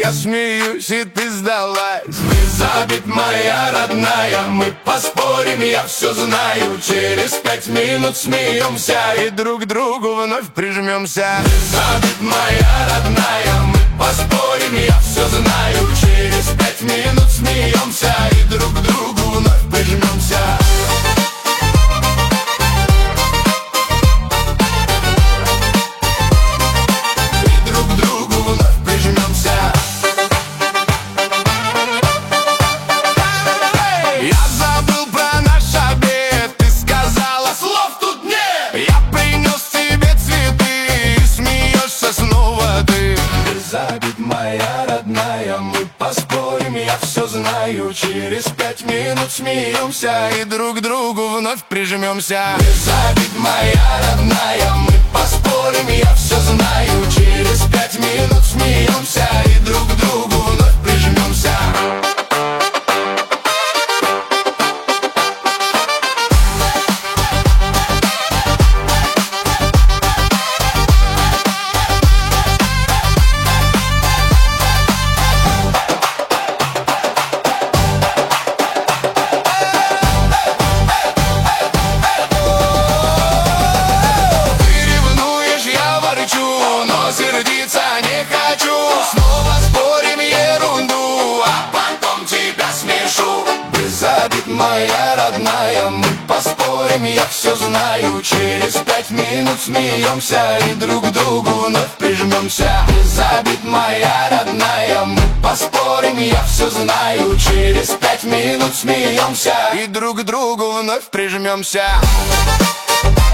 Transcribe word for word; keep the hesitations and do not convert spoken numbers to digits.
я смеюсь, и ты сдалась. Без обид, моя родная, мы поспорим, я все знаю. Через пять минут смеемся и друг к другу вновь прижмемся. Без обид, моя родная, мы поспорим, я все знаю. Через пять минут смеемся и друг к другу вновь прижмемся. Моя родная, мы поспорим, я все знаю. Через пять минут смеемся и друг к другу вновь прижмемся. Без обид, моя родная, мы поспорим, я все знаю. Через пять минут смеемся и друг к другу вновь прижмемся. Но сердиться не хочу. Снова спорим ерунду, а потом тебя смешу. Без обид, моя родная, мы поспорим, я все знаю. Через пять минут смеемся и друг к другу вновь прижмемся. Без обид, моя родная, мы поспорим, я все знаю. Через пять минут смеемся и друг к другу вновь прижмемся.